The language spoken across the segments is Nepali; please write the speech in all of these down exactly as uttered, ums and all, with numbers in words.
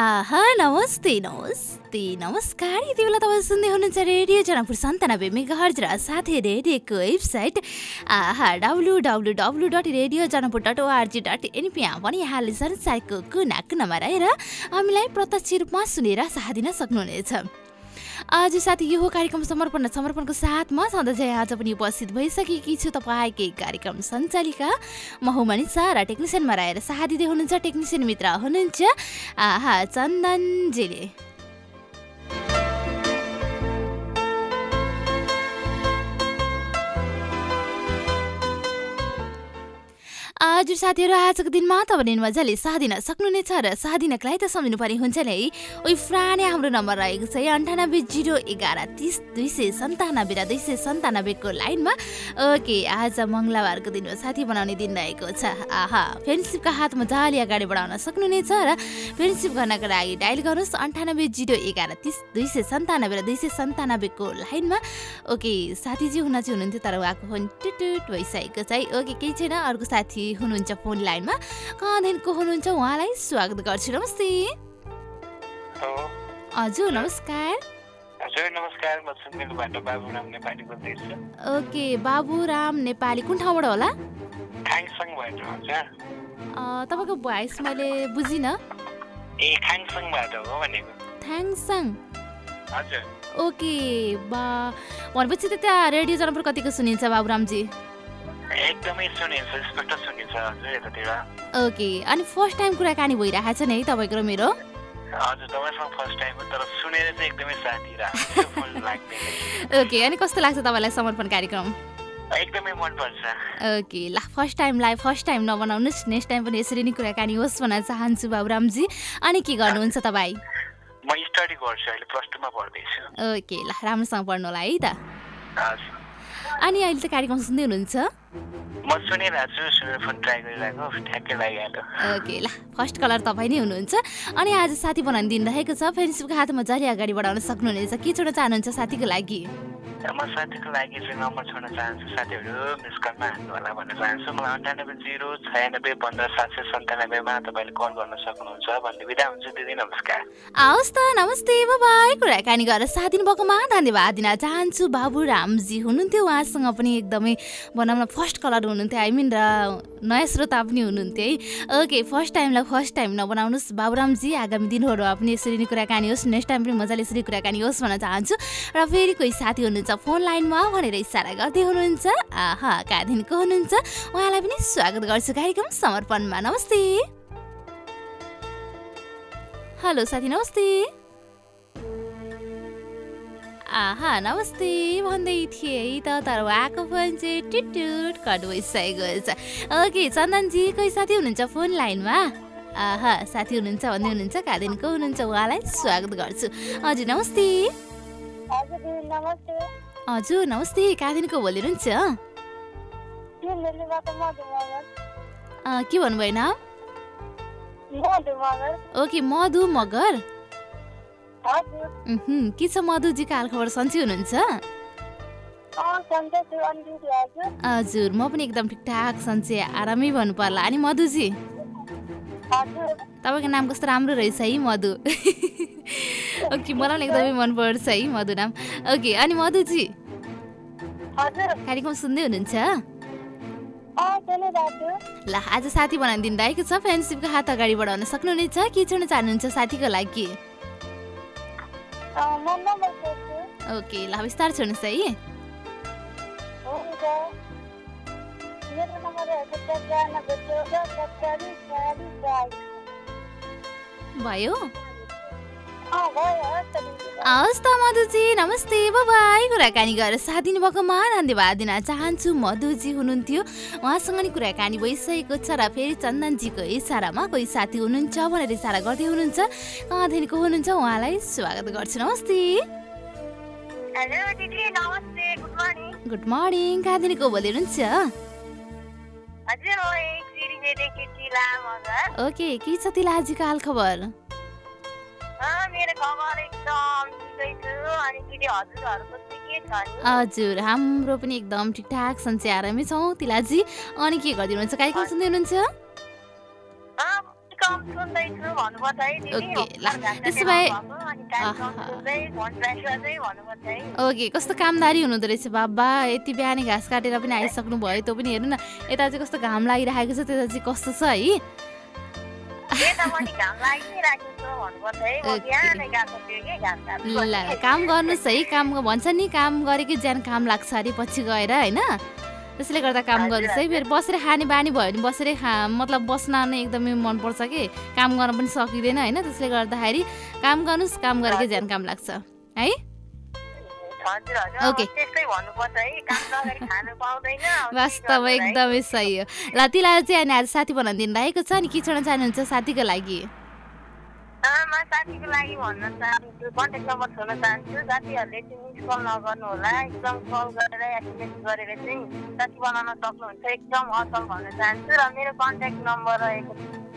आहा नमस्ते नमस्ते नमस्कार यति बेला तपाईँ सुन्दै हुनुहुन्छ रेडियो जनकपुर सन्तानब्बे मेगाहर्ज र साथै रेडियोको वेबसाइट आहा W W W dot radio Janakpur dot ORG dot NP यहाँ पनि यहाँले संसारको कुना कुनामा रहेर हामीलाई प्रत्यक्ष रूपमा सुनेर साथ दिन सक्नुहुनेछ। आज साथी यो कार्यक्रम समर्पण समर्पणको साथमा सधैँ आज पनि उपस्थित भइसकेकी छु तपाईँकै कार्यक्रम सञ्चालिका म हुँ मनिषा र टेक्निसियनमा रहेर साथ दिँदै हुनुहुन्छ टेक्निसियन मित्र हुनुहुन्छ आहा चन्दनजीले। हजुर साथीहरू आजको दिनमा तपाईँले मजाले साथ दिन सक्नुहुनेछ र साथ दिनको लागि त सम्झिनु पर्ने हुन्छ नि है। उही पुरानै हाम्रो नम्बर रहेको छ अन्ठानब्बे जिरो एघार तिस दुई सय सन्तानब्बे र दुई सय सन्तानब्बेको लाइनमा। ओके आज मङ्गलबारको दिन हो साथी बनाउने दिन रहेको छ। आहा फ्रेन्डसिपका हात मजाले अगाडि बढाउन सक्नुहुनेछ र फ्रेन्डसिप गर्नको लागि डायल गर्नुहोस् अन्ठानब्बे जिरो एघार तिस दुई सय सन्तानब्बे र दुई सय सन्तानब्बेको लाइनमा। ओके साथीजी हुन चाहिँ हुनुहुन्थ्यो तर उहाँको फोन टुटुट भइसकेको छ है। ओके केही छैन अर्को साथी हुनुहुन्छ फोन लाइनमा कहाँदेखिको हुनुहुन्छ उहाँलाई स्वागत गर्छु। नमस्ते हजुर नमस्कार। हजुर नमस्कार म सुनमेलबाट बाबुराम नेपाली बोल्दैछु। ओके बाबुराम नेपाली कुन ठाउँबाट होला? खाङसङबाट हुन्छ। तपाईँको भोइस मैले बुझिनँ। ए खाङसङबाट हो भनेको। थाङसङ हजुर। ओके बा भनेपछि त त्यहाँ रेडियो जनकपुर कतिको सुनिन्छ बाबुरामजी? एकदमै सुनिन्छ स्पष्ट सुनिन्छ हजुर यतातिर। ओके अनि फर्स्ट टाइम कुराकानी भइरहेको छ नि है तपाईँको र मेरो? हजुर तपाईँसँग फर्स्ट टाइम हो तर सुनेर चाहिँ एकदमै साथी राख्छु फोन लाग्दैन। ओके अनि कस्तो लाग्छ तपाईँलाई समर्पण कार्यक्रम? एकदमै मनपर्छ। ओके ल फर्स्ट टाइमलाई फर्स्ट टाइम नबनाउनुहोस् नेक्स्ट टाइम पनि यसरी नै कुराकानी होस् भन्न चाहन्छु बाबुरामजी। अनि के गर्नुहुन्छ तपाईँ? म स्टडी गर्छु अहिले प्लस टूमा पढ्दैछु। ओके ल राम्रोसँग पढ्नु होला है त। हजुर। अनि अहिले त कार्यक्रम सुन्दै हुनुहुन्छ? म सुनिरहेको छु सुनेर फोन ट्राई गरिरहेको ठ्याक्कै लागिहाल्यो। ओके ल फर्स्ट कलर तपाईँ नै हुनुहुन्छ। अनि आज साथी बनाउने दिन रहेको छ फ्रेन्डसिपको हातमा मजाले अगाडि बढाउन सक्नुहुनेछ। के छोड्न चाहनुहुन्छ साथीको लागि? म साथीको लागि चाहिँ नम्बर छोड्न चाहन्छु साथीहरू मिस कलमा हान्नु होला भन्न चाहन्छु। मलाई अन्ठानब्बे जिरो छयानब्बे पन्ध्र सात सय सन्तानब्बेमा तपाईँले कल गर्न सक्नुहुन्छ भन्ने बिदा हुन्छ दिदी नमस्कार। आओस् त नमस्ते बाई कुराकानी गरेर साथ दिनुभएकोमा धन्यवाद दिन चाहन्छु। बाबुरामजी हुनुहुन्थ्यो उहाँसँग पनि एकदमै भनौँ न फर्स्ट कलर हुनुहुन्थ्यो आई मिन र नयाँ श्रोता पनि हुनुहुन्थ्यो है। ओके फर्स्ट टाइमलाई फर्स्ट टाइम नबनाउनुहोस् बाबुरामजी। आगामी दिनहरूमा पनि यसरी नै कुराकानी होस् नेक्स्ट टाइम पनि मजाले यसरी कुराकानी होस् भन्न चाहन्छु। र फेरि कोही साथी हुनुहुन्छ फोन लाइनमा भनेर इसारा गर्दै हुनुहुन्छ। आहा कहाँदेखिको हुनुहुन्छ उहाँलाई पनि स्वागत गर्छु कार्यक्रम समर्पणमा। नमस्ते हेलो साथी नमस्ते। आहा नमस्ते भन्दै थिएँ है त तर उहाँको फोन चाहिँ टुटुट कट भइसकेको छ। ओके चन्दनजी कोही साथी हुनुहुन्छ फोन लाइनमा? आहा साथी हुनुहुन्छ भन्दै हुनुहुन्छ कहाँदेखिको हुनुहुन्छ उहाँलाई स्वागत गर्छु। हजुर नमस्ते। हजुर नमस्ते कहाँदेखिको बोलिरहन्छ? के भन्नुभयो नाम? ओके मधु मगर। के छ मधुजीको हालखबर सन्चै हुनुहुन्छ? हजुर म पनि एकदम ठिकठाक सन्चै आरामै भन्नु पर्ला। अनि मधुजी तपाईँको नाम कस्तो राम्रो रहेछ है मधु। ओके मलाई पनि एकदमै मनपर्छ है मधु नाम। ओके अनि मधुजी कार्यक्रम सुन्दै हुनुहुन्छ? ल आज साथी बनाउने दिन रहेको छ फ्रेन्डसिपको हात अगाडि बढाउन सक्नुहुनेछ। के छोड्न चाहनुहुन्छ साथीको लागि? ओके ल बिस्तार छोड्नुहोस् है। भयो हवस् त मधुजी नमस्ते बाई कुराकानी गरेर साथ दिनुभएकोमा धन्यवाद दिन चाहन्छु। मधुजी हुनुहुन्थ्यो उहाँसँग नि कुराकानी भइसकेको छ र फेरि चन्दनजीको इसारामा कोही साथी हुनुहुन्छ भनेर इसारा गर्दै हुनुहुन्छ कहाँदेखिको हुनुहुन्छ उहाँलाई स्वागत गर्छु। नमस्ते। हेलो दिदी नमस्ते गुड मर्निङ। गुड मर्निङ कहाँदेखिको बोलिरहन्छ? हजुर म एक सिरिजेदेखि तिला मगर। ओके के छ तिलाजीको हाल खबर? मेरो खबर एकदम ठिकै छु। अनि दिदी हजुरहरूको चाहिँ के छ नि? हजुर हाम्रो पनि एकदम ठिकठाक सन्चै आरामै छौँ तिलाजी। अनि के गरिदिनुहुन्छ कार्यक्रम सुन्दै हुनुहुन्छ? कार्यक्रम सुन्दैछु भन्नुपर्छ है दिदी ओके ल त्यसो भए ओके कस्तो कामदारी हुनुहुँदो रहेछ बाबा यति बिहानै घाँस काटेर पनि आइसक्नु भयो त्यो पनि हेर्नु न यता चाहिँ कस्तो घाम लागिरहेको छ त्यता चाहिँ कस्तो छ है ल काम गर्नुहोस् है काम भन्छ नि काम गरेकै ज्यान काम लाग्छ अरे पछि गएर होइन त्यसले गर्दा काम गर्नुहोस् है फेरि बसेर खाने बानी भयो भने बसेरै खा मतलब बस्न नै एकदमै मनपर्छ कि काम गर्न पनि सकिँदैन होइन त्यसले गर्दाखेरि काम गर्नुहोस् काम गरेकै ज्यान काम लाग्छ है ओके वास्तव एकदमै सही हो ल तिमीलाई चाहिँ अनि आज साथी बनाउनु दिनु रहेको छ अनि के छोड्न चाहनुहुन्छ साथीको लागि साथीको लागि भन्न चाहन्छु कन्ट्याक्ट नम्बर छोड्न चाहन्छु साथीहरूले चाहिँ मिस कल नगर्नु होला एकदम कल गरेर एसएमएस गरेर चाहिँ साथी बनाउन सक्नुहुन्छ एकदम असल भन्न चाहन्छु र मेरो कन्ट्याक्ट नम्बर रहेको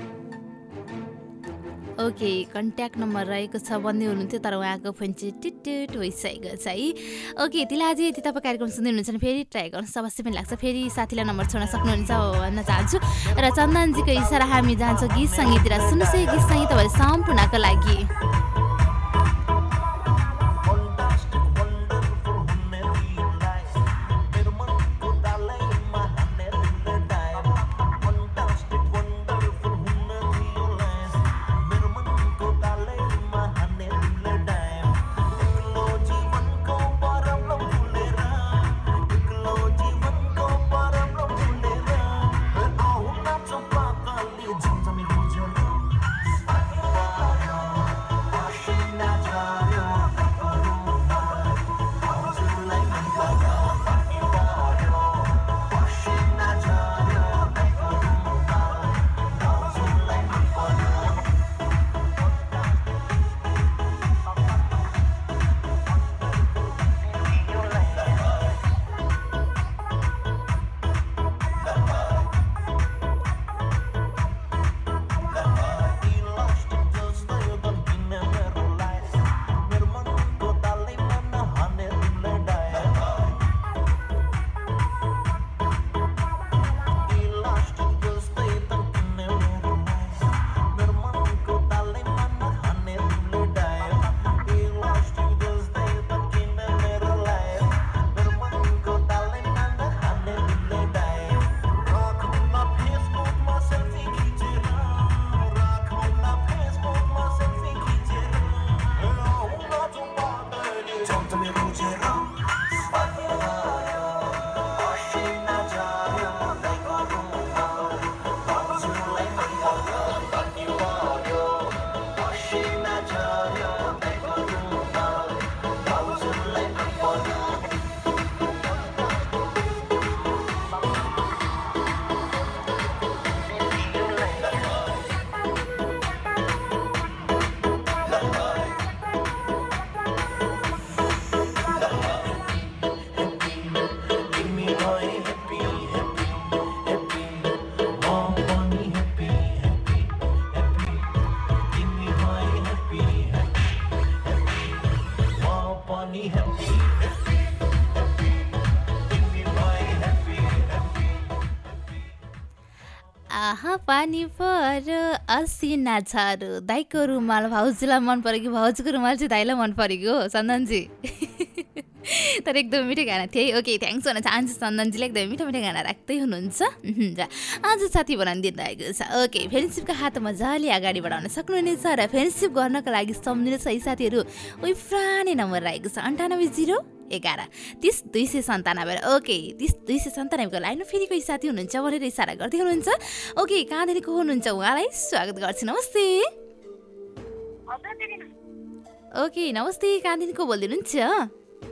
ओके कन्ट्याक्ट नम्बर रहेको छ भन्दै हुनुहुन्थ्यो तर उहाँको फोन चाहिँ टिट भइसकेको छ है ओके त्यसलाई अझै यति तपाईँ कार्यक्रम सुन्दै हुनुहुन्छ भने फेरि ट्राई गर्नुहोस् अवश्य पनि लाग्छ फेरि साथीलाई नम्बर छोड्न सक्नुहुन्छ भन्न चाहन्छु र चन्दनजीको इसारा हामी जान्छौँ गीत सङ्गीततिर सुन्नुहोस् है गीत सङ्गीत तपाईँले सम्पूर्णको लागि पानी पऱ्यो असिना छारो दाइको रुमाल भाउजूलाई मन पऱ्यो कि भाउजूको रुमाल चाहिँ दाइलाई मन परेको हो चन्दनजी तर एकदम मिठो गाना थिए है ओके थ्याङ्क्स भन्न चाहन्छु चन्दनजीले एकदम मिठो मिठो गाना राख्दै हुनुहुन्छ र आज साथी बनाउनु दिइरहेको छ ओके फ्रेन्डसिपको हात मजाले अगाडि बढाउन सक्नुहुनेछ र फ्रेन्डसिप गर्नको लागि सम्झिनुहोस् है साथीहरू उही पुरानै नम्बर रहेको छ अन्ठानब्बे जिरो एघार तिस दुई सय सन्तानब्बे ओके तिस दुई सय सन्तानब्बेको लाइन फेरि कोही साथी हुनुहुन्छ भनेर इसारा गर्दै हुनुहुन्छ ओके कहाँदेखिको हुनुहुन्छ उहाँलाई स्वागत गर्छु नमस्ते ओके नमस्ते कहाँदेखिको बोलिदिनुहुन्छ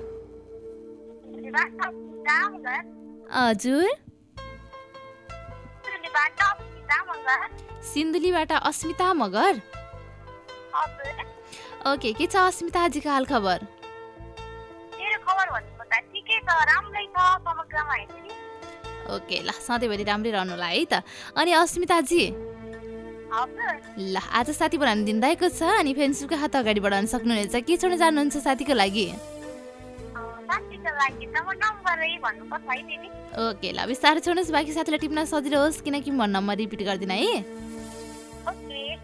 हजुर सिन्धुलीबाट अस्मिता मगर ओके के छ अस्मिताजीको हाल खबर ओके ल सधैँभरि राम्रै रहनु होला है त अनि अस्मिताजी ल आज साथी बनाउनु दिनुभएको छ अनि फ्रेन्डसिपको हात अगाडि बढाउन सक्नुहुनेछ के छोड्न जानुहुन्छ साथीको लागि ओके ल बिस्तारै छोड्नुहोस् बाँकी साथीलाई टिप्न सजिलो होस् किनकि म नम्बर रिपिट गर्दिनँ है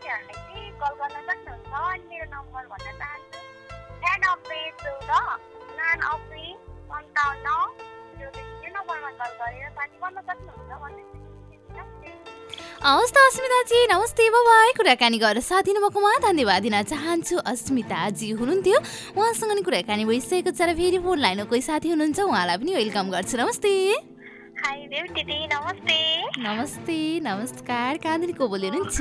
साथीहरूलाई चाहिँ कल गर्न सक्नुहुन्छ अनि मेरो नम्बर भन्न चाहन्छु छयानब्बे चौध उनानब्बे सन्ताउन्न यो नम्बरमा कल गरेर साथी बन्न सक्नुहुन्छ भन्ने हवस् त अस्मिताजी नमस्ते बाबाई कुराकानी गरेर साथ दिनुभएकोमा धन्यवाद दिन चाहन्छु। अस्मिताजी हुनुहुन्थ्यो उहाँसँग नि कुराकानी भइसकेको छ र फेरि फोन लाइन कोही साथी हुनुहुन्छ उहाँलाई पनि वेलकम गर्छु। नमस्ते। हाई देव दिदी नमस्ते। नमस्ते नमस्कार कहाँदेखि को बोल्दै हुनुहुन्छ?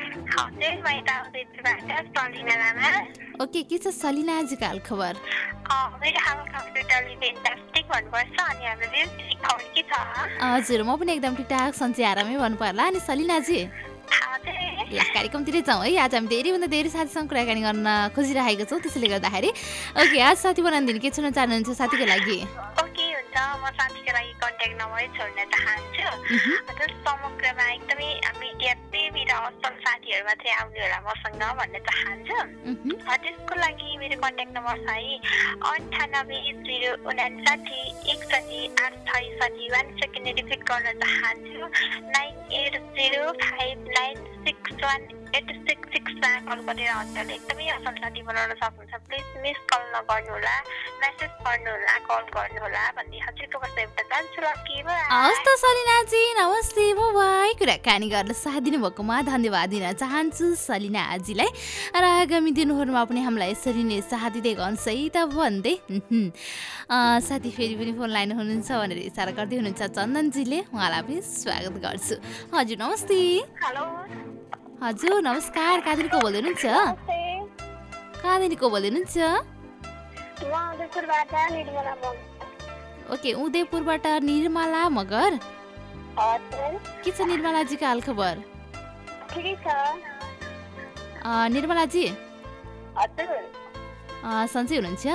ओके के छ सलिनाजीको हाल खबर? हजुर म पनि एकदम ठिकठाक सन्चै आरामै भन्नु पर्ला। अनि सलिनाजी ल कार्यक्रमतिरै जाउँ है। आज हामी धेरैभन्दा धेरै साथीसँग कुराकानी गर्न खोजिरहेको छौँ त्यसैले गर्दाखेरि ओके आज साथी बनाउनु दिने के छोड्न चाहनुहुन्छ साथीको लागि? ओके हुन्छ म साथीको लागि कन्ट्याक्ट नम्बर छोड्न चाहन्छु। हजुर समग्रमा एकदमै मिडिया प्रेमी र असल साथीहरू मात्रै आउने होला मसँग भन्न चाहन्छु। त्यसको लागि मेरो कन्ट्याक्ट नम्बर छ है अन्ठानब्बे जिरो उनासाठी एकसठी आठ छैसठी वान सेकेन्ड रिपिट गर्न चाहन्छु nine eight zero five nine six one eight six सिक्समा कल गरेर हजुरले एकदमै असल साथी बनाउन सक्नुहुन्छ। प्लिज मिस कल नगर्नुहोला मेसेज गर्नुहोला कल गर्नुहोला भन्ने हजुरको बस एउटा चाहन्छु। लकी हवस् त सलिनाजी नमस्ते बाबाई कुराकानी गर्न साथ दिनुभएकोमा धन्यवाद दिन चाहन्छु सलिनाजीलाई र आगामी दिनहरूमा पनि हामीलाई यसरी नै साथ दिँदै गर्नुहोस् है त भन्दै साथी फेरि पनि फोन लाइन हुनुहुन्छ भनेर इसारा गर्दै हुनुहुन्छ चन्दनजीले उहाँलाई पनि स्वागत गर्छु। हजुर नमस्ते। हेलो हजुर नमस्कार कहाँदेखिको बोल्दै हुनुहुन्छ? कहाँदेखिको बोल्दै हुनुहुन्छ? ओके उदयपुरबाट निर्मला मगर के छ निर्मलाजीको हाल खबर? निर्मलाजी सन्चै हुनुहुन्छ?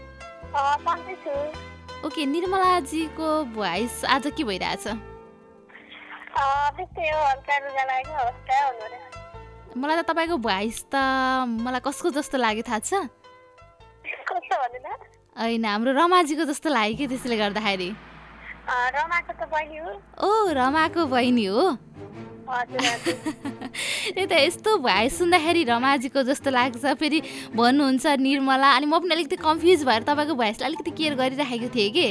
ओके निर्मलाजीको भोइस आज के भइरहेछ? मलाई त तपाईँको भोइस त मलाई कसको जस्तो लाग्यो थाहा छ? होइन हाम्रो रमाजीको जस्तो लाग्यो कि त्यसले गर्दाखेरि। ओ रमाको बहिनी हो त्यही त यस्तो भोइस सुन्दाखेरि रमाजीको जस्तो लाग्छ फेरि भन्नुहुन्छ निर्मला अनि म पनि अलिकति कन्फ्युज भएर तपाईँको भोइसलाई अलिकति केयर गरिराखेको थिएँ कि।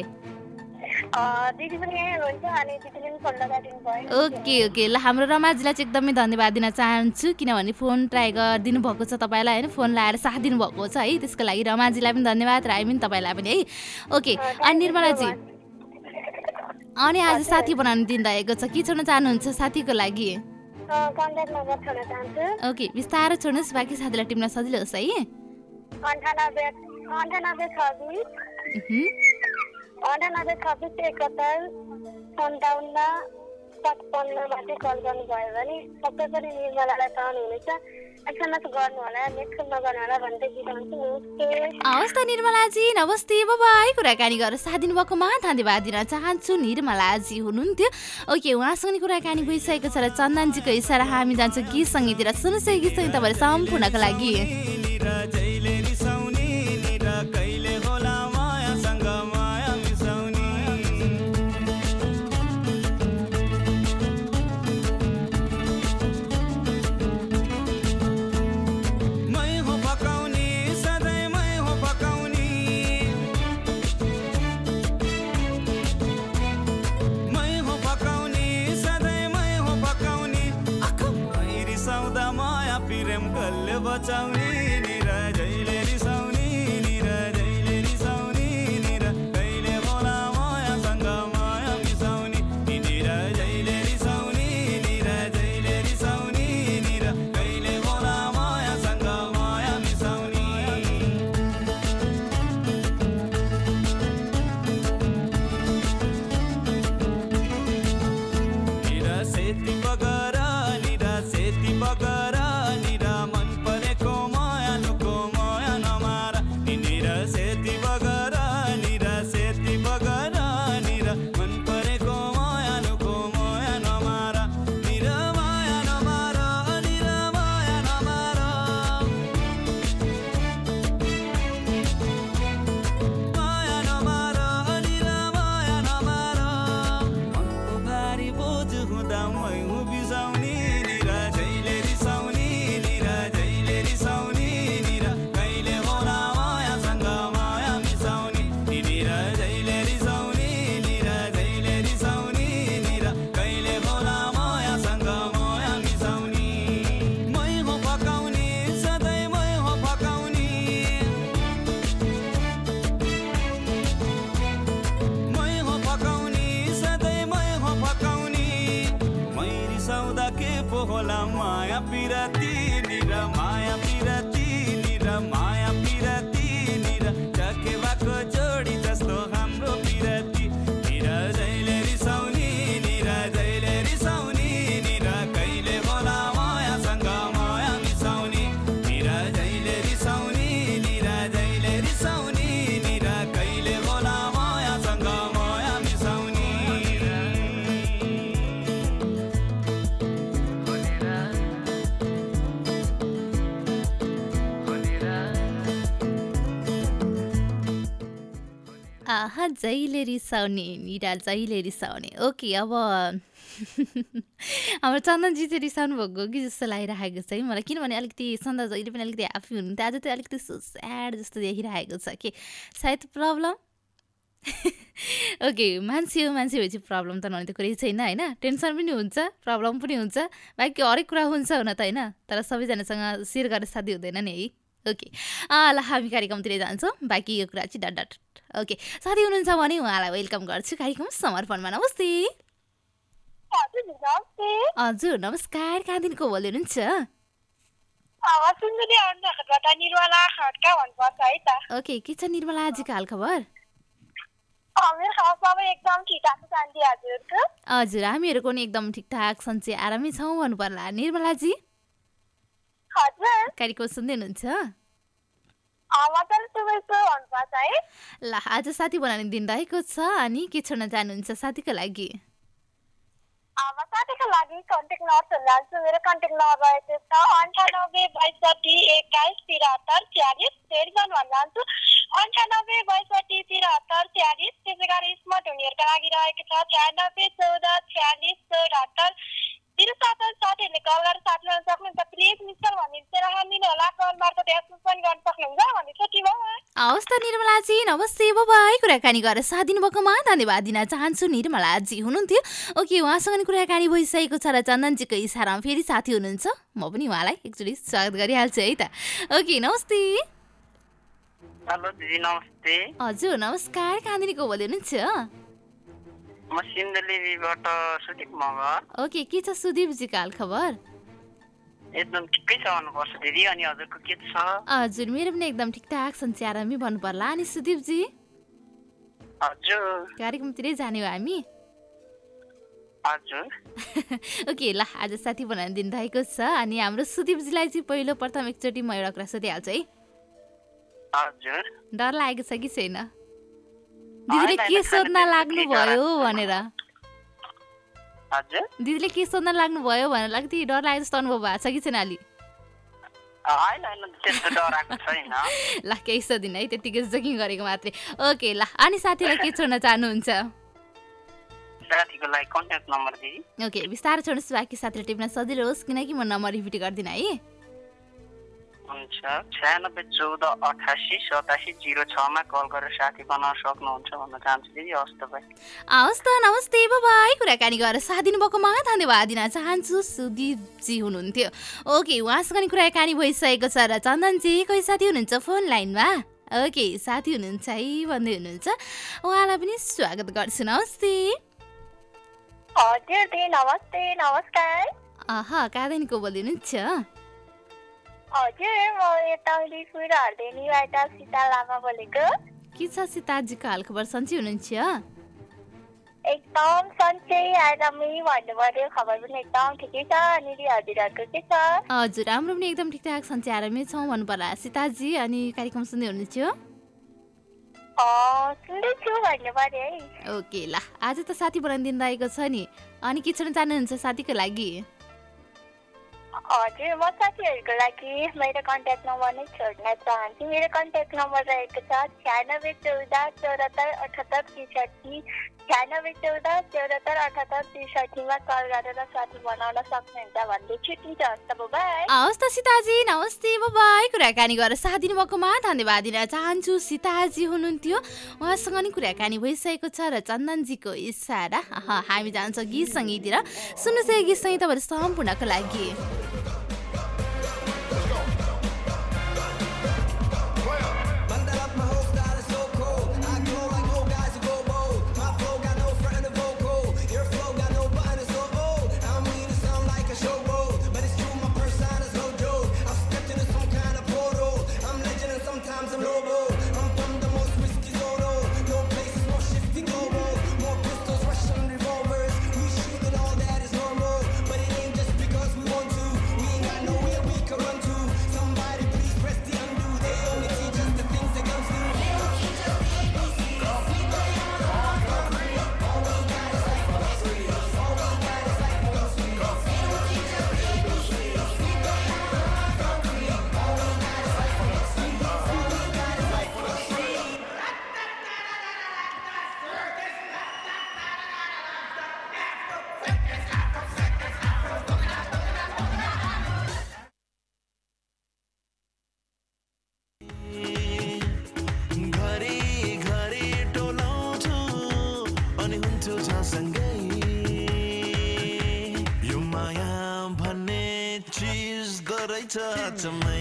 ओके ओके ल हाम्रो रमाजीलाई चाहिँ एकदमै धन्यवाद दिन चाहन्छु किनभने फोन ट्राई गरिदिनु भएको छ तपाईँलाई होइन फोन लाएर साथ दिनुभएको छ है त्यसको लागि रमाजीलाई पनि धन्यवाद र हामी पनि तपाईँलाई पनि है। ओके अनि निर्मलाजी अनि आज साथी बनाउनु दिनुभएको छ के छोड्न चाहनुहुन्छ साथीको लागि? ओके बिस्तारो छोड्नुहोस् बाँकी साथीलाई टिप्न सजिलो होस् है। अन्ठानब्बे छब्बिस एकहत्तर सन्ताउन्न पचपन्नमा चाहिँ कल गर्नुभयो भने सबै पनि निर्मलालाई पाउनुहुनेछ। एसएमएस गर्नु होला नेक्स्ट नगर्नु होला भन्दै बिताउँछु। हवस् त निर्मलाजी नमस्ते बाबाई कुराकानी गरेर साथ दिनुभएकोमा धन्यवाद दिन चाहन्छु। निर्मलाजी हुनुहुन्थ्यो ओके उहाँसँग नि कुराकानी भइसकेको छ र चन्दनजीको इसारा हामी जान्छौँ गीत सङ्गीततिर सुनिसकेको गीत सङ्गीत तपाईँहरू सम्पूर्णको लागि। बचाउने निरा जहिले रिसाउने निरा जहिले रिसाउने निरा कहिले होला मायासँग माया मिसाउने निरा जहिले रिसाउने निरा जहिले रिसाउने निरा कहिले होला मायासँग माया मिसाउने निरा सेती बगर निरा सेती बगर निरा मन परेको माया पिरती निर माया पिरती निर माया पिरती निर टकेवाको जोडी जस्तो हाम्रो पिरती निर जहिले रिसाउने निर जहिले रिसाउने निर कहिले होला मायासँग माया मिसाउने निर जहिले रिसाउने निर जहिले रिसाउने निर कहिले होला मायासँग माया मिसाउने आहा जहिले रिसाउने निरा जहिले रिसाउने ओके अब हाम्रो चन्दनजी चाहिँ रिसाउनु भएको कि जस्तो लागिरहेको छ है मलाई किनभने अलिकति सन्दा जहिले पनि अलिकति ह्याप्पी हुनुहुन्थ्यो आज चाहिँ अलिकति स्याड जस्तो देखिरहेको छ कि सायद प्रब्लम ओके मान्छे हो मान्छे भएपछि प्रब्लम त नहुने त कुरै छैन होइन टेन्सन पनि हुन्छ प्रब्लम पनि हुन्छ बाँकी हरेक कुरा हुन्छ हुन त होइन तर सबैजनासँग सेयर गरेर साथी हुँदैन नि है ओके ल हामी कार्यक्रमतिर जान्छौँ बाँकी यो कुरा चाहिँ डट डट ओके साथी हुनुहुन्छ भने उहाँलाई वेलकम गर्छु कार्यक्रम समर्पणमा नमस्ते हजुर नमस्कार कहाँदेखिको बोल्दै हुनुहुन्छ ओके के छ निर्मलाजीको हालखबर हजुर हामीहरूको नि एकदम ठिकठाक सन्चै आरामै छौँ भन्नु पर्ला निर्मलाजी कार्यक्रम सुन्दै हुनुहुन्छ ल आज साथी बनाउने दिन रहेको छ अनि के छोड्न चाहनुहुन्छ साथीको लागि साथीको लागि कन्ट्याक्ट नम्बर लान्छु मेरो कन्ट्याक्ट नम्बर रहेको छ अन्ठानब्बे बैसठी एक्काइस त्रिहत्तर छ्यालिस फेरि पनि भन्न चाहन्छु अन्ठानब्बे बैसठी त्रिहत्तर छ्यालिस त्यसै गरी स्मार्ट हुनेहरूका लागि रहेको छ छ्यानब्बे चौध छ्यालिस चौहत्तर जिरो सात साथीहरूले कल गरेर साथ ल्याउन सक्नुहुन्छ प्लिज मिस्टर भनिदिनु राखिदिनु होला कल मार्फत एसएमएस पनि गर्न सक्नुहुन्छ भने सोची भयो हवस् त निर्मलाजी नमस्ते बाबाई कुराकानी गरेर साथ दिनुभएकोमा धन्यवाद दिन चाहन्छु निर्मलाजी हुनुहुन्थ्यो ओके उहाँसँग कुराकानी भइसकेको छ र चन्दनजीको इसारामा फेरि साथी हुनुहुन्छ म पनि उहाँलाई एकचोटि स्वागत गरिहाल्छु है त ओके नमस्ते हेलो दिदी नमस्ते हजुर नमस्कार कहाँदेखिको बोल्दै हुनुहुन्छ म सिन्धुलीबाट सुदीप मगर ओके के छ सुदीपजीको हाल खबर एकदम ठिकै छ भन्नुपर्छ दिदी अनि हजुरको के छ हजुर मेरो पनि एकदम ठिकठाक सन्चै आरामै भन्नु पर्ला अनि सुदीपजी हजुर कार्यक्रमतिरै जाने हो हामी हजुर ओके ल आज साथी बनाउने दिन रहेको छ अनि हाम्रो सुदीपजीलाई चाहिँ पहिलो प्रथम एकचोटि म एउटा कुरा सोधिहाल्छु है हजुर डर लागेको छ कि छैन दिदीले के सोध्न लाग्नु भयो भनेर हजुर दिदीले के सोध्न लाग्नु भयो भनेर अलिकति डर लागेको जस्तो अनुभव भएको छ कि छैन अलि ल केही सोधिन है त्यतिकै जोकिङ गरेको मात्रै ओके ल अनि साथीलाई के छोड्न चाहनुहुन्छ साथीको लागि कन्ट्याक्ट नम्बर दिदी ओके बिस्तारै छोड्नुहोस् बाँकी साथीले टिप्न सजिलो होस् किनकि म नम्बर रिपिट गर्दिनँ है हुन्छ छ्यानब्बे चौध अठासी सतासी जिरो छमा कल गरेर साथी बनाउन सक्नुहुन्छ भन्न चाहन्छु दिदी हवस् तपाईँ हवस् त नमस्ते बाबाई कुराकानी गरेर साथ दिनुभएकोमा धन्यवाद दिन चाहन्छु सुदीपजी हुनुहुन्थ्यो ओके उहाँसँग नि कुराकानी भइसकेको छ र चन्दनजी कोही साथी हुनुहुन्छ फोन लाइनमा ओके साथी हुनुहुन्छ है भन्दै हुनुहुन्छ उहाँलाई पनि स्वागत गर्छु नमस्ते हजुर दी नमस्ते नमस्कार अह कहाँदेखिको बोल्दै हुनुहुन्छ हजुर म यता लिफुर हर्देनीबाट सीता लामा बोलेको के छ सीताजीको हालखबर सन्चै हुनुहुन्छ एकदम सन्चै आरामै भन्नु पर्यो खबर पनि एकदम ठिकै छ अनि हजुरहरूको के छ हजुर हाम्रो पनि एकदम ठिकठाक सन्चै आरामै छौँ भन्नु पर्ला सीताजी अनि कार्यक्रम सुन्दै हुनुहुन्छ सुन्दैछु भन्नु पर्यो है ओके ल आज त साथी बनाउने दिन रहेको छ नि अनि के छोड्न चाहनुहुन्छ साथीको लागि हजुर म साथीहरूको लागि मेरो कन्ट्याक्ट नम्बर नै छोड्न चाहन्छु मेरो कन्ट्याक्ट नम्बर रहेको छ छ्यानब्बे चौध चौहत्तर अठहत्तर त्रिसठी छ्यानब्बे चौध चौहत्तर अठहत्तर त्रिसठीमा कल गरेर साथी बनाउन सक्नुहुन्छ भन्दै छुट्टी छ हस् त बाई हवस् त सीताजी नमस्ते बाई कुराकानी गरेर साथ दिनुभएकोमा धन्यवाद दिन चाहन्छु सीताजी हुनुहुन्थ्यो उहाँसँग नि कुराकानी भइसकेको छ र चन्दनजीको इसारा हामी जान्छौँ गीत सङ्गीततिर सुन्नुहोस् है गीत सङ्गीत तपाईँहरू सम्पूर्णको लागि अचम्मै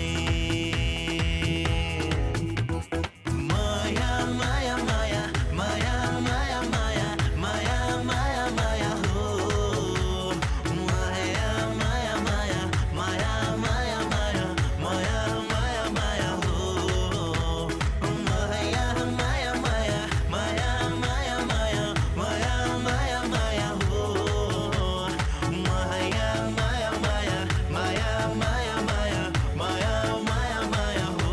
माया माया माया माया माया माया माया माया माया हो माया माया माया माया माया माया माया माया माया हो माया माया माया माया माया माया माया माया माया हो माया माया माया माया माया माया माया माया माया हो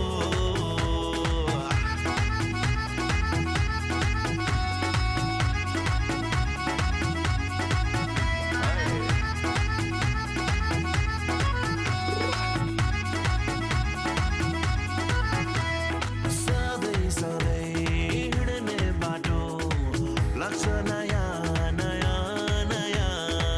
सधैँ सधैँ हिँड्ने बाटो लाग्छ नयाँ नयाँ नयाँ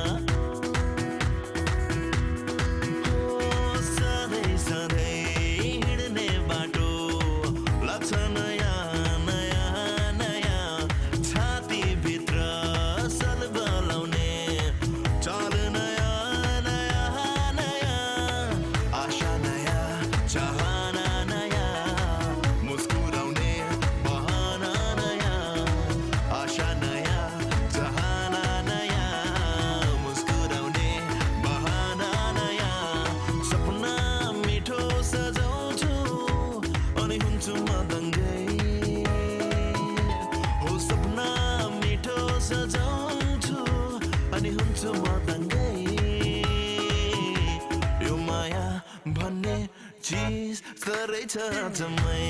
हो सधैँ सधैँ हिँड्ने बाटो लाग्छ नयाँ नयाँ नयाँ छातीभित्र सलबलाउने चाल नयाँ नयाँ नयाँ आशा नयाँ चाहना नयाँ मुस्कुराउने बहाना नयाँ आशा नयाँ चाहना नयाँ मुस्कुराउने बहाना नयाँ सपना मिठो सजाउँछु अनि हुन्छु म दङ्गै हो सपना मिठो सजाउँछु अनि हुन्छु म दङ्गै यो माया भन्ने चिज रहेछ अचम्मै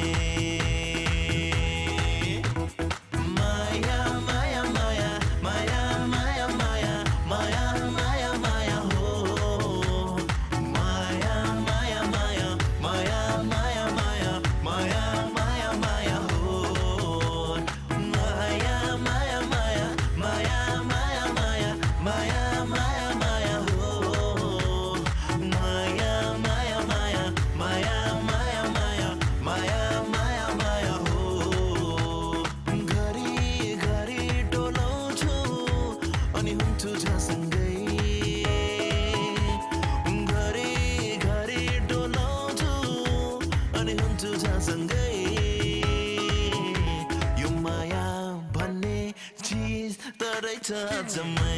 माया माया माया माया माया माया माया माया माया हो माया माया माया माया माया माया माया माया माया हो माया माया माया माया माया माया माया माया माया हो माया माया माया माया माया माया माया माया माया हो घरि घरि डोलाउँछु अनि हुन्छु झसँगै घरि घरि डोलाउँछु अनि हुन्छु झसँगै यो माया भन्ने चिज त रहेछ अचम्मै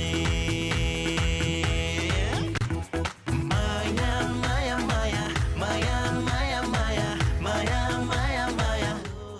माया माया माया माया माया माया माया माया माया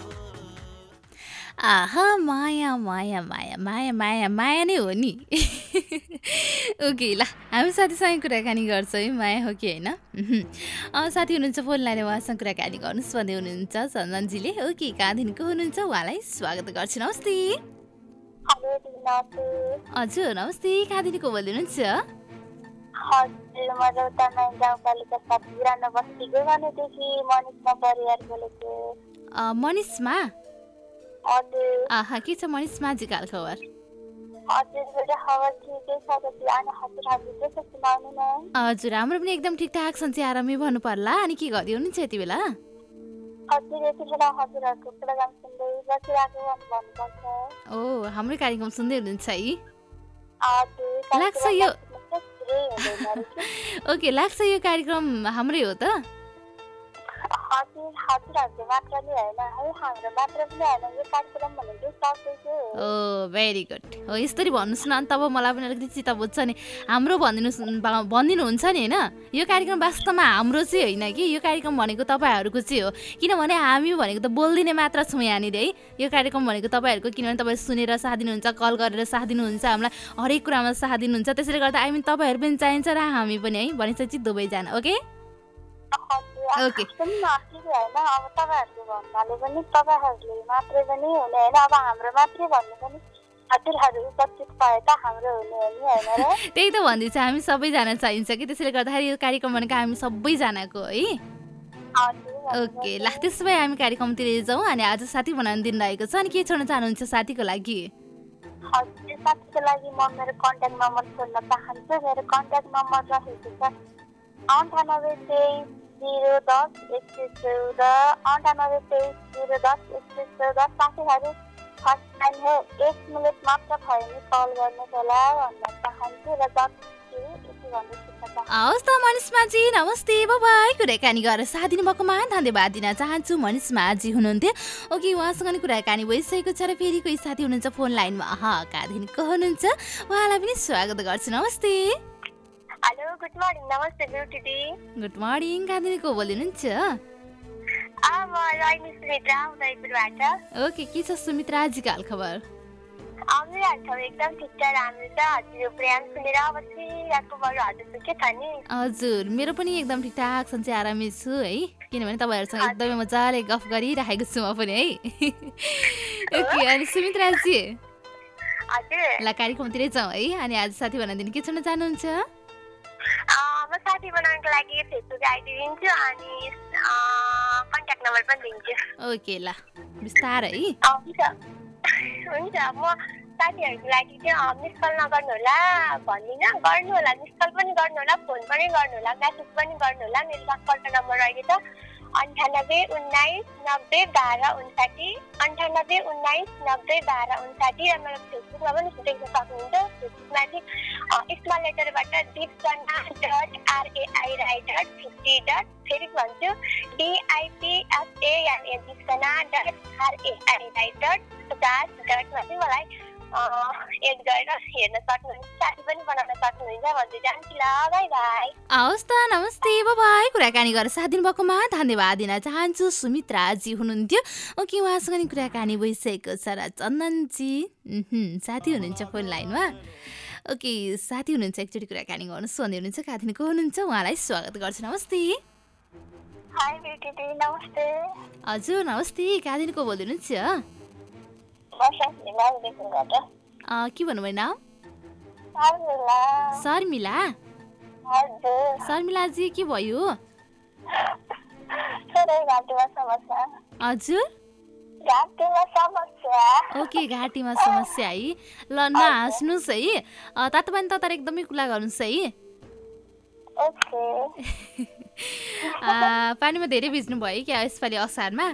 आहा माया माया माया माया माया माया नै हो नि ओके ल हामी साथीसँग कुराकानी गर्छौँ है माया हो कि होइन उहुँ। अँ, साथी हुनुहुन्छ फोन लाएर उहाँसँग कुराकानी गर्नुहोस् भन्दै हुनुहुन्छ चन्दनजीले ओके कहाँदेखिको हुनुहुन्छ उहाँलाई स्वागत गर्छु नमस्ते हेलो दिनाजु हजुर नमस्ते कहाँदेखिको बोल्दै हुनुहुन्छ हजुर म रौता नयाँ गाउँपालिका सात बिरानो बस्ती गोगानेदेखि मनिषमा परिवार बोलेको अँ, मनिषमा हजुर आहा के छ मनिषमाजीको हाल खबर हजुरबाट खबर ठिकै छ दाजु अनि हजुर हजुर त्यसो सुनाउनु न हजुर हाम्रो पनि एकदम ठिकठाक सन्चै आरामै भन्नु पर्ला अनि के गर्दै हुनुहुन्छ यति बेला हजुर यति बेला हजुरहरूको प्रोग्राम सुन्दै बसिरहेको भन्नुपर्छ ओ हाम्रो कार्यक्रम सुन्दै हुनुहुन्छ है हजुर लाग्छ यो पुरै हुँदैन रहेछ। ओके लाग्छ यो कार्यक्रम हाम्रै हो त हजुर हजुरहरूको मात्रले होइन है हाम्रो मात्र पनि होइन यो कार्यक्रम भनेको सबैको हो ओ भेरी गुड हो यसरी भन्नुहोस् न अनि तब मलाई पनि अलिकति चित्त बुझ्छ नि हाम्रो भनिदिनु भनिदिनुहुन्छ नि होइन यो कार्यक्रम वास्तवमा हाम्रो चाहिँ होइन कि यो कार्यक्रम भनेको तपाईँहरूको चाहिँ हो किनभने हामी भनेको त बोलिदिने मात्र छौँ यहाँनिर है यो कार्यक्रम भनेको तपाईँहरूको किनभने तपाईँ सुनेर साथ दिनुहुन्छ कल गरेर साथ दिनुहुन्छ हामीलाई हरेक कुरामा साथ दिनुहुन्छ त्यसैले गर्दा आई मिन तपाईँहरू पनि चाहिन्छ र हामी पनि है भनेपछि दुवैजना ओके ओके पनि नआसिक होइन अब तपाईँहरूको भन्नाले पनि तपाईँहरूले मात्रै पनि हुने होइन अब हाम्रो मात्रै भन्नु पनि हजुरहरू उपस्थित भए त हाम्रो हुने हो नि होइन र त्यही त भन्दैछ हामी सबैजना चाहिन्छ कि त्यसैले गर्दाखेरि यो कार्यक्रम भनेको हामी सबैजनाको है ओके ल त्यसो भए हामी कार्यक्रमतिर जाउँ अनि आज साथी बनाउनु दिन रहेको छ अनि के छोड्न चाहनुहुन्छ साथीको लागि हजुर साथीको लागि म मेरो कन्ट्याक्ट नम्बर छोड्न चाहन्छु मेरो कन्ट्याक्ट नम्बर रहेको छ अन्ठानब्बे तेइस जिरो दस एक सय चौध अन्ठानब्बे तेइस जिरो दस एक सय चौध साथीहरू फर्स्ट टाइम हो एक मिनट मात्र भयो भने कल गर्नुहोस् होला भन्न चाहन्छु र जति साथी भन्दैछु। हवस् त मनिषमाजी नमस्ते बाई कुराकानी गरेर साथ दिनुभएकोमा धन्यवाद दिन चाहन्छु। मनिषमाजी हुनुहुन्थ्यो। ओके उहाँसँग नि कुराकानी भइसकेको छ र फेरि कोही साथी हुनुहुन्छ फोन लाइनमा कादेखि को हुनुहुन्छ उहाँलाई पनि स्वागत गर्छु। नमस्ते। Hello good morning. नमस्ते ब्युटी दी। गुड मर्निङ कादेखि को बोल्नुहुन्छ? अब राइनी सुमित्रा उदयपुरबाट। ओके के छ सुमित्राजीको हाल खबर? हाम्रो हालखबर एकदम ठिक छ राम्रो छ। हजुर प्रेम सुनेर बसिरहेको बरु हजुरको के छ नि? हजुर मेरो पनि एकदम ठिकठाक सन्चै आरामै छु है किनभने तपाईँहरूसँग एकदमै मजाले गफ गरिराखेको छु म पनि है। ओके अनि सुमित्राजी हजुर ल कार्यक्रमतिरै जाउँ है। अनि आज साथी बनाइदिनु के छुन चाहनुहुन्छ? म साथी बनाउनको लागि फेसबुक आइडी दिन्छु अनि कन्ट्याक्ट नम्बर पनि दिन्छु। ओके ल बिस्तारै हुन्छ हुन्छ। म साथीहरूको लागि चाहिँ मिस कल नगर्नु होला भन्दिनँ, गर्नु होला, मिस कल पनि गर्नु होला, फोन पनि गर्नु होला, म्यासेज पनि गर्नु होला। मेरो सम्पर्क नम्बर अहिले छ अन्ठानब्बे उन्नाइस नब्बे बाह्र उन्साठी अन्ठानब्बे उन्नाइस नब्बे बाह्र उन्साठी र मेरो फेसबुकमा पनि देख्न सक्नुहुन्छ। फेसबुकमा चाहिँ स्मल लेटरबाट Dipsana dot RAI Rai dot fifty dot फेरि भन्छु डिआइपिएसए यानि Dipsana dot RAI Rai dot पचास डटमा चाहिँ मलाई एड गरेर हेर्न सक्नुहुन्छ, साथी पनि बनाउन सक्नुहुन्छ भन्दै जान्छु। ल बाई बाई। हवस् त नमस्ते बाई कुराकानी गरेर साथ दिनुभएकोमा धन्यवाद दिन चाहन्छु। सुमित्राजी हुनुहुन्थ्यो। ओके उहाँसँग नि कुराकानी भइसकेको छ र चन्दनजी साथी हुनुहुन्छ फोन लाइनमा। ओके साथी हुनुहुन्छ एकचोटि कुराकानी गर्नुहोस् भन्दै हुनुहुन्छ काथिनी को हुनुहुन्छ उहाँलाई स्वागत गर्छु। नमस्ते। हाई ब्युटी दी नमस्ते। हजुर नमस्ते काथिनी को बोल्दै हुनुहुन्छ? के भन्नुभयो नाम? शर्मिला। शर्मिलाजी के भयो? हजुर ओके घाँटीमा समस्या है। ल नहाँस्नुहोस् है, तातो पानी तताएर एकदमै कुला गर्नुहोस् है। पानीमा धेरै भिज्नु भयो क्या यसपालि असारमा?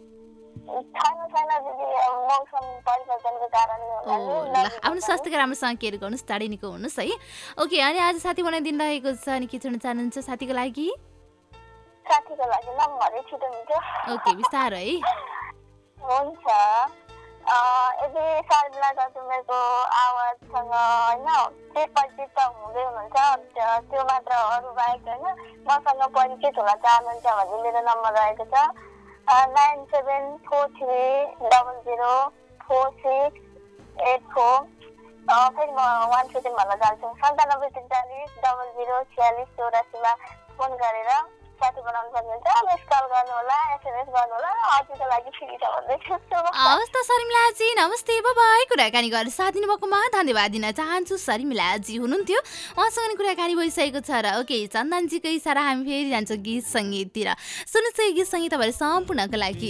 आफ्नो स्वास्थ्यको राम्रोसँग केयर गर्नुहोस्, टाढै निको हुनुहोस् है। ओके अनि आज साथी बनाइदिनु रहेको छ अनि के छोड्न चाहनुहुन्छ साथीको लागि? साथीको लागि नम्बरै छिटो हुन्छ। ओके बिस्तारो है। हुन्छ। यदि शर्मिला दाजुमेको आवाजसँग होइन के परिचित हुँदै हुनुहुन्छ त्यो मात्र अरू बाहेक होइन मसँग परिचित हुन चाहनुहुन्छ भने मेरो नम्बर रहेको छ nine seven four three double zero four six eight four. फेरि म वान सेकेन्ड भन्न चाहन्छु सन्तानब्बे त्रिचालिस डबल जिरो छ्यालिस चौरासीमा फोन गरेर साथी बनाउनु सक्नुहुन्छ। मिस कल गर्नु होला, एसएमएस गर्नु होला। हजुरको लागि फ्री छ भन्दैछु। हवस् त शर्मिलाजी नमस्ते बाई कुराकानी गरेर साथ दिनुभएकोमा धन्यवाद दिन चाहन्छु। शर्मिलाजी हुनुहुन्थ्यो उहाँसँग नि कुराकानी भइसकेको छ र ओके चन्दनजीको इसारा हामी फेरि जान्छौँ गीत सङ्गीततिर। सुन्नुहोस् यो गीत सङ्गीत तपाईँहरू सम्पूर्णको लागि।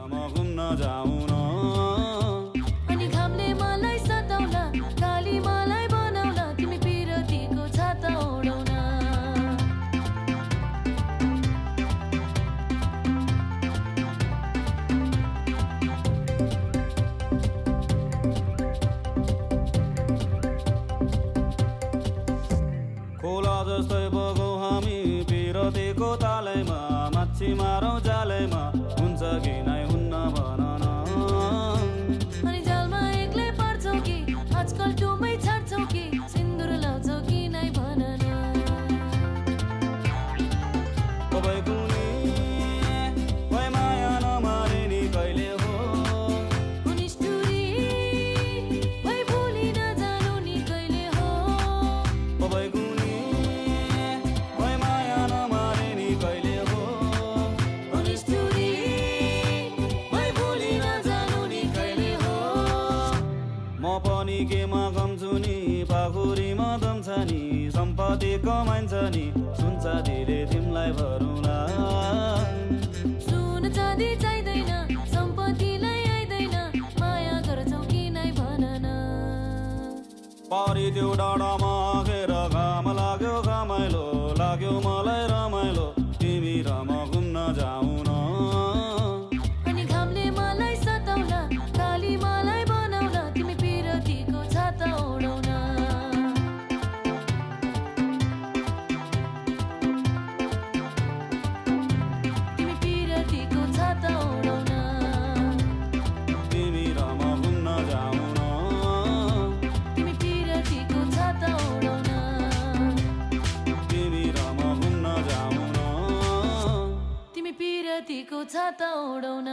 जस्तै बगौ हामी पिरतीको तालैमा माछी मारौँ जालैमा हुन्छ कि नै हुन्न भन न। अनि जालमा एक्लै पर्छौ कि आजकल टुमै छाड्छौ कि सिन्दुर लाउँछौ कि नै भन न। तपाईँको नि भए माया नमारे नि कहिले हो निष्ठुरी भए भुली नजानु नि कहिले हो। तपाईँको केमा गम्छु नि पाखुरीमा दम्छ नि सम्पत्ति कमाइन्छ नि सुन्छ धेरै तिमीलाई भरौँला। सुन चाँदी चाहिँदैन सम्पत्तिलाई आइदैन माया गर्छौ कि नै भन न। परि त्यो डाँडामा आगेर घाम लाग्यो घमाइलो लाग्यो मलाई रमाइलो तिमी र म घुम्न जाउँ न। अनि घामले मलाई सताउला काली मलाई बनाउला तिमी पिरतीको छाता ओढाउन। छाता ओढाउन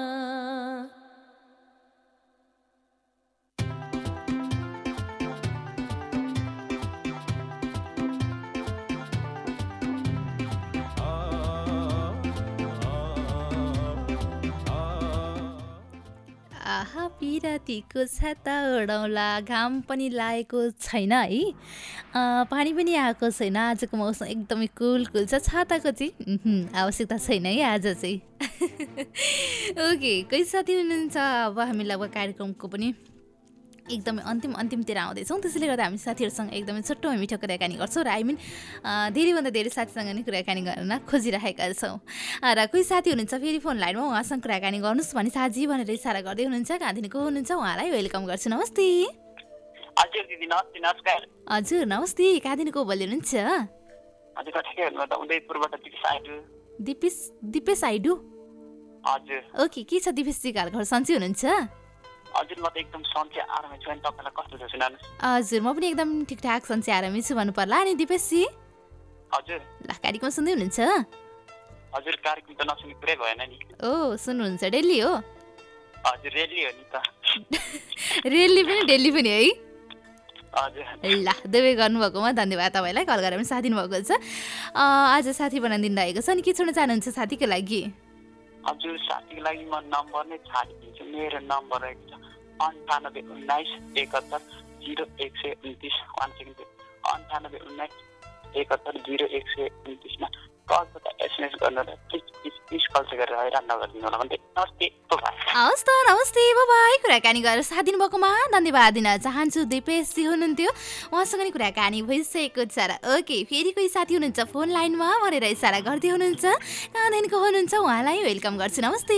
आहा पिरातीको छाता ओढौँला घाम पनि लागेको छैन है अ, पानी पनि आएको छैन आजको मौसम एकदमै कुल कुल छ छाताको चाहिँ उहुँ, आवश्यकता छैन है आज चाहिँ ओके कोही साथी हुनुहुन्छ अब हामी लगभग कार्यक्रमको पनि एकदमै अन्तिम अन्तिमतिर आउँदैछौँ त्यसैले गर्दा हामी साथीहरूसँग एकदमै छोटो मिठो कुराकानी गर्छौँ र आई मिन धेरैभन्दा धेरै साथीसँग नै कुराकानी गर्न खोजिरहेका छौँ र कोही साथी हुनुहुन्छ फेरि फोन लाइनमा उहाँसँग कुराकानी गर्नुहोस् भने साझी भनेर इसारा गर्दै हुनुहुन्छ कहाँदेखिको हुनुहुन्छ उहाँलाई वेलकम गर्छु नमस्ते हजुर दिदी नमस्ते नमस्कार हजुर नमस्ते कहाँदेखिको बोल्नुहुन्छ हजुर कठिकै हुनुभयो त उदयपुरबाट दिपेश आइडु दिपेश दिपेश आइडु हजुर ओके के छ दिपेशजी घर घर सन्चै हुनुहुन्छ हजुर म त एकदम सन्चै आरामै छु अनि तपाईँलाई कस्तो छ सुनाउनुहोस् हजुर म पनि एकदम ठिकठाक सन्चै आरामै छु भन्नु पर्ला अनि दिपेशजी हजुर ल कार्यक्रम सुन्दै हुनुहुन्छ हजुर कार्यक्रम त नसुन्ने कुरै भएन नि ओ सुन्नुहुन्छ डेली हो हजुर रेली हो नि त रेली पनि डेली पनि है हजुर ल दुवै गर्नुभएकोमा धन्यवाद तपाईँलाई कल गरेर पनि साथ दिनुभएको छ अ, आज साथी बनाइदिनु रहेको छ अनि के छोड्न चाहनुहुन्छ साथीको लागि हजुर साथीको लागि म नम्बर नै छाडिदिन्छु मेरो नम्बर रहेको छ अन्ठानब्बे उन्नाइस एकहत्तर जिरो एक सय उन्तिस वान सेकेन्ड अन्ठानब्बे उन्नाइस एकहत्तर जिरो एक सय उन्तिसमा कल त एसएमएस गर्नु र प्लिज प्लिज प्लिज कल चाहिँ गरेर हैरान नगरिदिनु होला भन्दै नमस्ते बाई हवस् त नमस्ते बाई कुराकानी गरेर साथ दिनुभएकोमा धन्यवाद दिन चाहन्छु दिपेशजी हुनुहुन्थ्यो उहाँसँग नि कुराकानी भइसकेको छ र ओके फेरि कोही साथी हुनुहुन्छ फोन लाइनमा भनेर इसारा गर्दै हुनुहुन्छ कहाँदेखिको हुनुहुन्छ उहाँलाई वेलकम गर्छु नमस्ते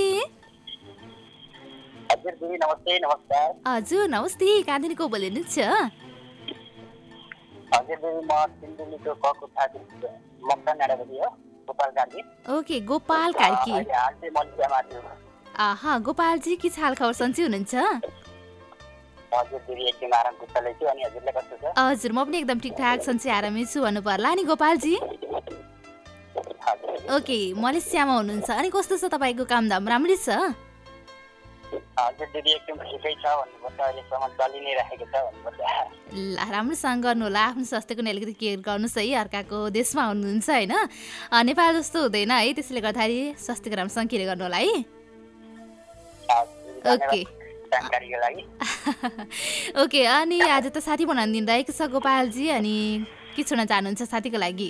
हजुर दिदी नमस्ते नमस्कार हजुर नमस्ते कहाँदेखिको बोल्नुहुन्छ हजुर दिदी म सिन्धुलीको कको साथी मक्का नाराबदी हो गोपाल गार्गी ओके गोपाल कार्की अहिले हाल चाहिँ मलेसियामा छु आहा गोपालजी के छ हाल खबर सन्चै हुनुहुन्छ हजुर दिदी एकदम आराम कुशलै छु अनि हजुरलाई कस्तो छ हजुर म पनि एकदम ठिकठाक सन्चै आरामै छु भन्नु पर्ला अनि गोपालजी हजुर ओके मलेसियामा हुनुहुन्छ अनि कस्तो छ तपाईँको कामधाम राम्रै छ हजुर दिदी एकदम ठिकै छ भन्नुपर्छ अहिलेसम्म चलि नै राखेको छ भन्नुपर्छ ल राम्रोसँग गर्नु होला आफ्नो स्वास्थ्यको नि अलिकति केयर गर्नुहोस् है अर्काको देशमा हुनुहुन्छ होइन अ, नेपाल जस्तो हुँदैन है त्यसैले गर्दाखेरि स्वास्थ्यको राम्रोसँग केयर गर्नु होला है ओके जानकारीको लागि ओके अनि आज त साथी बनाउनु दिइरहेको छ गोपालजी अनि के छोड्न चाहनुहुन्छ साथीको लागि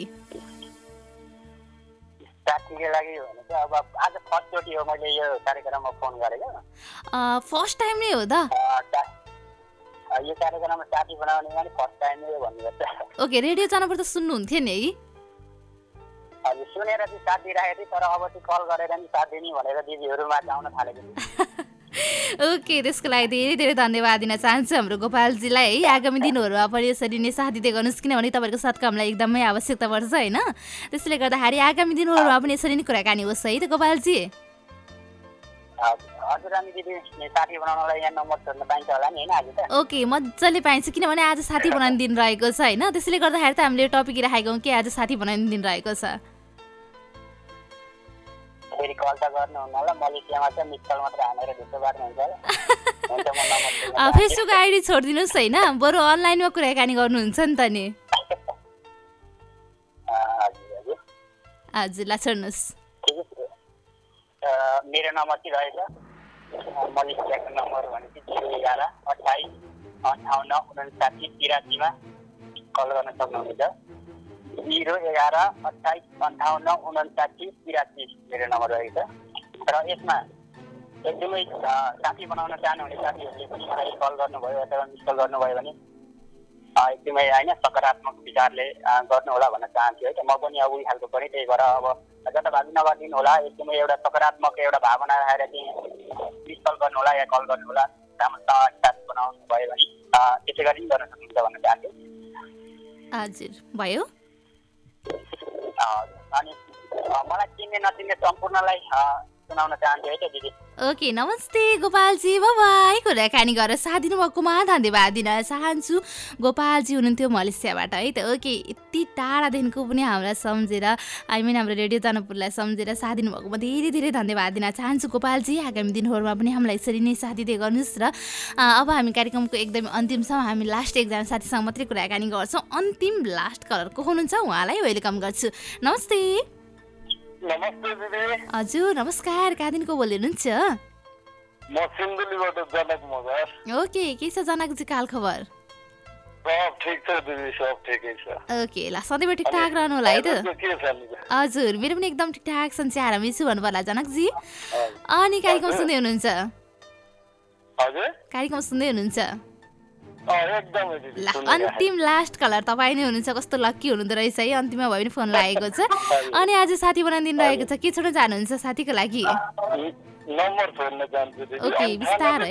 साथीको लागि भने चाहिँ अब आज फर्स्टचोटि हो मैले यो कार्यक्रममा फोन गरेको फर्स्ट टाइम नै हो त अ, सा- अ, यो कार्यक्रममा साथी बनाउने पनि फर्स्ट टाइम नै हो भन्नुपर्छ ओके रेडियो च्यानलबाट त सुन्नुहुन्थ्यो नि है हजुर सुनेर चाहिँ साथ दिइराखेको थिएँ तर अब चाहिँ कल गरेर नि साथ दिने भनेर दिदीहरू माझ आउन थालेको थिएँ ओके त्यसको लागि धेरै धेरै धन्यवाद दिन चाहन्छु हाम्रो गोपालजीलाई है आगामी दिनहरूमा पनि यसरी नै साथ दिँदै गर्नुहोस् किनभने तपाईँको साथको हामीलाई एकदमै आवश्यकता पर्छ होइन त्यसले गर्दाखेरि आगामी दिनहरूमा पनि यसरी नै कुराकानी होस् है त गोपालजी हजुर हजुर अनि दिदी साथी बनाउनलाई यहाँ नम्बर छोड्न पाइन्छ होला नि होइन आज त ओके मजाले पाइन्छ किनभने आज साथी बनाउने दिन रहेको छ होइन त्यसले गर्दाखेरि त हामीले टपिक राखेको हौँ कि आज साथी बनाउने दिन रहेको छ फेरि कल त गर्नुहुन्न होला मलेसियामा चाहिँ मिस कल मात्र हानेर ढुक्क पार्नुहुन्छ होला हुन्छ म नम्बर दिनु अ, फेसबुक आइडी छोडिदिनुहोस् होइन बरु अनलाइनमा कुराकानी गर्नुहुन्छ नि त नि हजुर हजुर हजुर ल छोड्नुहोस् ठिकै छ अ, मेरो नम्बर चाहिँ रहेछ मलेसियाको नम्बर भनेपछि जिरो एघार अठाइस अन्ठाउन्न उन्साठी तिरासीमा कल गर्न सक्नुहुन्छ जिरो एघार अठाइस अन्ठाउन्न उन्साठी तिरासी मेरो नम्बर रहेको छ र यसमा एकदमै अ, साथी बनाउन चाहनुहुने साथीहरूले पनि मलाई कल गर्नुभयो अथवा मिस कल गर्नुभयो भने अ, एकदमै होइन सकारात्मक विचारले अ, गर्नुहोला भन्न चाहन्छु है त म पनि अब उही खालको पनि त्यही भएर अब जताभावी नगरिदिनु होला एकदमै एउटा सकारात्मक एउटा भावना राखेर चाहिँ मिस कल गर्नु होला या कल गर्नु होला राम्रोसँग साथी बनाउनु भयो भने अ, त्यसै गरी पनि गर्न सक्नुहुन्छ भन्न चाहन्छु हजुर भयो अ, अनि अ, मलाई चिन्ने नचिन्ने सम्पूर्णलाई अ, सुनाउन चाहन्छु है त दिदी। ओके नमस्ते गोपालजी बाबाई कुराकानी गरेर साथ दिनुभएकोमा धन्यवाद दिन चाहन्छु। गोपालजी हुनुहुन्थ्यो मलेसियाबाट है त। ओके यति टाढादेखिको पनि हामीलाई सम्झेर आई मिन हाम्रो रेडियो जनकपुरलाई सम्झेर साथ दिनुभएकोमा धेरै धेरै धन्यवाद दिन चाहन्छु गोपालजी। आगामी दिनहरूमा पनि हामीलाई यसरी नै साथ दिँदै गर्नुहोस्। र अब हामी कार्यक्रमको एकदमै अन्तिमसम्म हामी लास्ट एकजना साथीसँग मात्रै कुराकानी गर्छौँ। अन्तिम लास्ट कलर को हुनुहुन्छ उहाँलाई वेलकम गर्छु। नमस्ते। नमस्ते दिदी। हजुर नमस्कार, कहाँदेखिको बोल्दै हुनुहुन्छ? म सिन्धुलीबाट जनक मगर। ओके के छ जनकजी काल खबर? सब ठिक छ दिदी, सब ठिकै छ। ओके ल सधैँ ठिकठाक रहनु होला है त? के छ नि? हजुर मेरो पनि एकदम ठिकठाक सन्चै आरामै छु भन्नु पर्ला जनकजी। अनि कार्यक्रम सुन्दै हुनुहुन्छ? हजुर कार्यक्रम सुन्दै हुनुहुन्छ? एकदमै दिदी। ल अन्तिम लास्ट कलर तपाईँ नै हुनुहुन्छ। कस्तो लक्की हुनुहुँदो रहेछ है, अन्तिममा भए पनि फोन लागेको छ। अनि आज साथी बनाउने दिन रहेको छ, के छोड्न चाहनुहुन्छ साथीको लागि? नम्बर छोड्न चाहन्छु दिदी। ओके बिस्तारै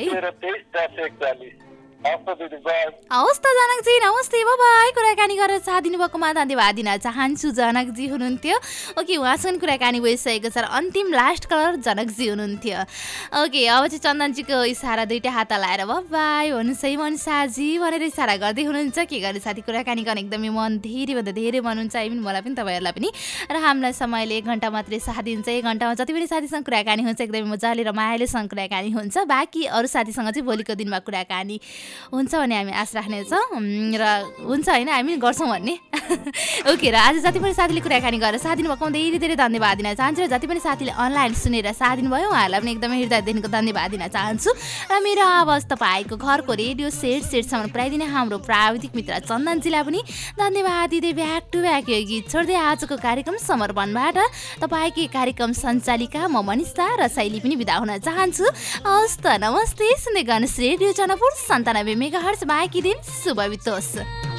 हवस् त जनकजी नमस्ते बाबाई। कुराकानी गरेर साथ दिनुभएकोमा धन्यवाद दिन चाहन्छु। जनकजी हुनुहुन्थ्यो। ओके उहाँसँग कुराकानी भइसकेको छ र अन्तिम लास्ट कलर जनकजी हुनुहुन्थ्यो। ओके अब चाहिँ चन्दनजीको इसारा दुइटा हात लाएर बाबाई भन्नुहोस् है मनसाजी भनेर इसारा गर्दै हुनुहुन्छ। के गर्ने साथी कुराकानी गर्ने एकदमै मन धेरैभन्दा धेरै मन हुन्छ। आई मिन मलाई पनि तपाईँहरूलाई पनि। र हामीलाई समयले एक घन्टा मात्रै साथ दिन्छ। एक घन्टामा जति पनि साथीसँग कुराकानी हुन्छ एकदमै मजाले रमाइलोसँग कुराकानी हुन्छ। बाँकी अरू साथीसँग चाहिँ भोलिको दिनमा कुराकानी हुन्छ भने हामी आश राख्नेछौँ र हुन्छ होइन हामी गर्छौँ भन्ने। ओके र आज जति पनि साथीले कुराकानी गरेर साथ दिनुभएको धेरै धेरै धन्यवाद दिन चाहन्छु। र जति पनि साथीले अनलाइन सुनेर साथ दिनुभयो उहाँहरूलाई पनि एकदमै हृदयदेखिको धन्यवाद दिन चाहन्छु। र मेरो आवाज तपाईँको घरको रेडियो सेट सेटसम्म पुऱ्याइदिने हाम्रो प्राविधिक मित्र चन्दनजीलाई पनि धन्यवाद दिँदै ब्याक टु ब्याक यो गीत छोड्दै आजको कार्यक्रम समर्पणबाट तपाईँकै कार्यक्रम सञ्चालिका म मनिषा र शैली पनि बिदा हुन चाहन्छु। हवस् त नमस्ते। सुन्दै गर्नुहोस् रेडियो जनकपुर सन्तानब्बे मेगा हर्ज। बाँकी दिन शुभ बितोस्।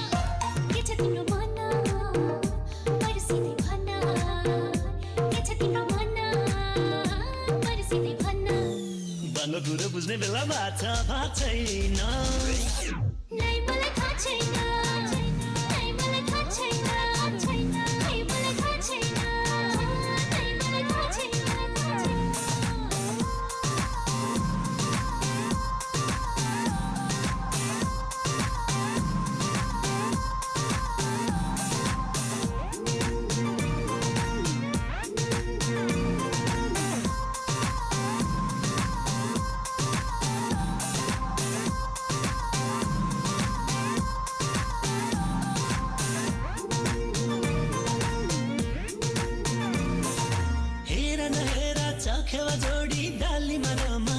कुरो बुझ्ने बेला बात छैन। खेवा जोडी डालीमा रमा